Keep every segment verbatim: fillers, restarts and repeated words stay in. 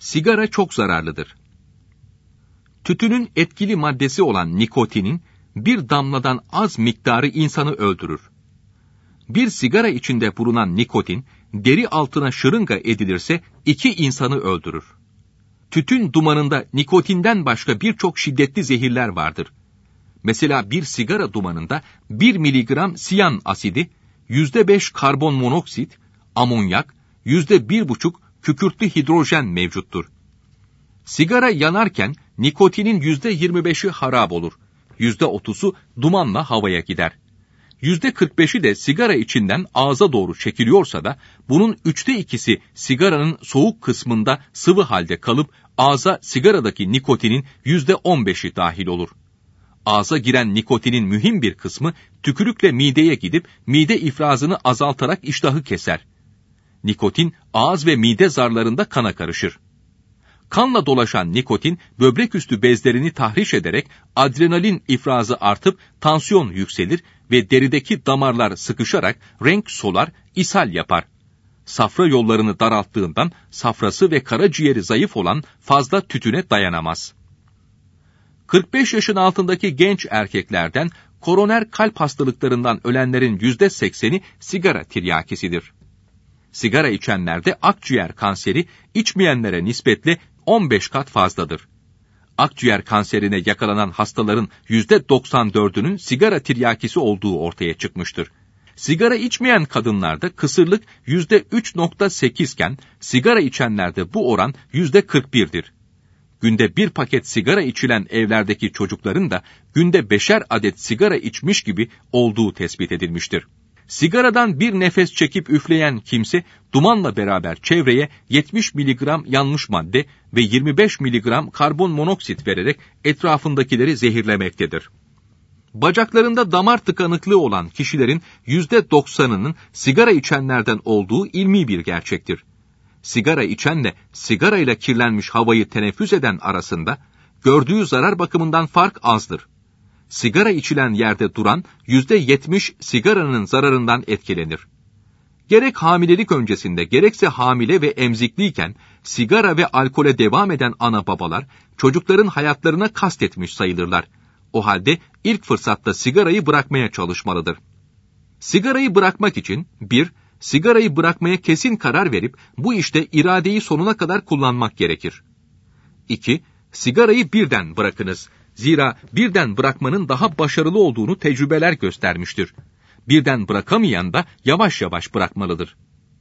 Sigara çok zararlıdır. Tütünün etkili maddesi olan nikotinin bir damladan az miktarı insanı öldürür. Bir sigara içinde bulunan nikotin, deri altına şırınga edilirse iki insanı öldürür. Tütün dumanında nikotinden başka birçok şiddetli zehirler vardır. Mesela bir sigara dumanında bir miligram siyan asidi, yüzde beş karbon monoksit, amonyak, yüzde bir buçuk kükürtlü hidrojen mevcuttur. Sigara yanarken nikotinin yüzde yirmi beşi harap olur, yüzde otuzu dumanla havaya gider. yüzde kırk beşi de sigara içinden ağza doğru çekiliyorsa da bunun üçte ikisi sigaranın soğuk kısmında sıvı halde kalıp ağza sigaradaki nikotinin yüzde on beşi dahil olur. Ağza giren nikotinin mühim bir kısmı tükürükle mideye gidip mide ifrazını azaltarak iştahı keser. Nikotin ağız ve mide zarlarında kana karışır. Kanla dolaşan nikotin böbrek üstü bezlerini tahriş ederek adrenalin ifrazı artıp tansiyon yükselir ve derideki damarlar sıkışarak renk solar, ishal yapar. Safra yollarını daralttığından safrası ve karaciğeri zayıf olan fazla tütüne dayanamaz. kırk beş yaşın altındaki genç erkeklerden koroner kalp hastalıklarından ölenlerin yüzde sekseni sigara tiryakisidir. Sigara içenlerde akciğer kanseri içmeyenlere nispetle on beş kat fazladır. Akciğer kanserine yakalanan hastaların yüzde doksan dördünün sigara tiryakisi olduğu ortaya çıkmıştır. Sigara içmeyen kadınlarda kısırlık yüzde üç virgül sekiz iken sigara içenlerde bu oran yüzde kırk bir'dir. Günde bir paket sigara içilen evlerdeki çocukların da günde beşer adet sigara içmiş gibi olduğu tespit edilmiştir. Sigaradan bir nefes çekip üfleyen kimse dumanla beraber çevreye yetmiş miligram yanmış madde ve yirmi beş miligram karbon monoksit vererek etrafındakileri zehirlemektedir. Bacaklarında damar tıkanıklığı olan kişilerin yüzde doksanının sigara içenlerden olduğu ilmi bir gerçektir. Sigara içenle sigara ile kirlenmiş havayı teneffüs eden arasında gördüğü zarar bakımından fark azdır. Sigara içilen yerde duran yüzde yetmiş sigaranın zararından etkilenir. Gerek hamilelik öncesinde gerekse hamile ve emzikliyken sigara ve alkole devam eden ana babalar çocukların hayatlarına kastetmiş sayılırlar. O halde ilk fırsatta sigarayı bırakmaya çalışmalıdır. Sigarayı bırakmak için bir Sigarayı bırakmaya kesin karar verip bu işte iradeyi sonuna kadar kullanmak gerekir. iki Sigarayı birden bırakınız. Zira birden bırakmanın daha başarılı olduğunu tecrübeler göstermiştir. Birden bırakamayan da yavaş yavaş bırakmalıdır.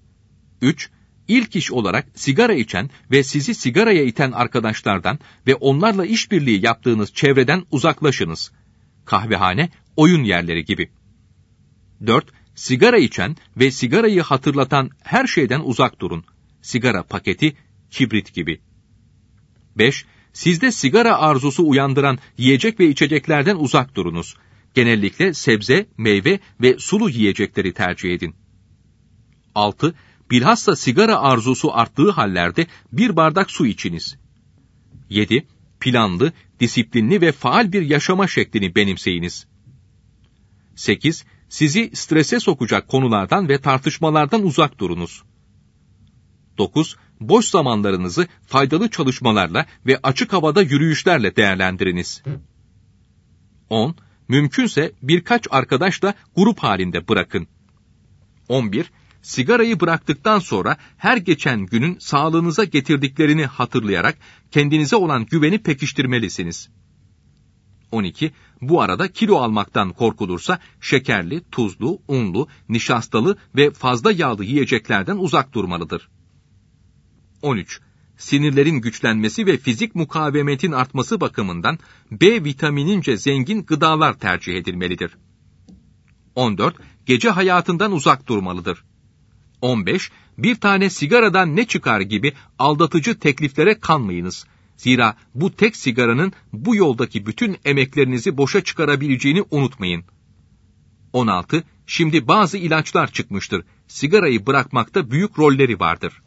üç İlk iş olarak sigara içen ve sizi sigaraya iten arkadaşlardan ve onlarla işbirliği yaptığınız çevreden uzaklaşınız. Kahvehane, oyun yerleri gibi. dört Sigara içen ve sigarayı hatırlatan her şeyden uzak durun. Sigara paketi, kibrit gibi. beş Sizde sigara arzusu uyandıran yiyecek ve içeceklerden uzak durunuz. Genellikle sebze, meyve ve sulu yiyecekleri tercih edin. altı Bilhassa sigara arzusu arttığı hallerde bir bardak su içiniz. yedi Planlı, disiplinli ve faal bir yaşama şeklini benimseyiniz. sekiz Sizi strese sokacak konulardan ve tartışmalardan uzak durunuz. dokuz Boş zamanlarınızı faydalı çalışmalarla ve açık havada yürüyüşlerle değerlendiriniz. on Mümkünse birkaç arkadaşla grup halinde bırakın. on bir Sigarayı bıraktıktan sonra her geçen günün sağlığınıza getirdiklerini hatırlayarak kendinize olan güveni pekiştirmelisiniz. on iki Bu arada kilo almaktan korkulursa şekerli, tuzlu, unlu, nişastalı ve fazla yağlı yiyeceklerden uzak durmalıdır. on üç Sinirlerin güçlenmesi ve fizik mukavemetin artması bakımından B vitaminince zengin gıdalar tercih edilmelidir. on dört Gece hayatından uzak durmalıdır. on beş Bir tane sigaradan ne çıkar gibi aldatıcı tekliflere kanmayınız. Zira bu tek sigaranın bu yoldaki bütün emeklerinizi boşa çıkarabileceğini unutmayın. on altı Şimdi bazı ilaçlar çıkmıştır. Sigarayı bırakmakta büyük rolleri vardır.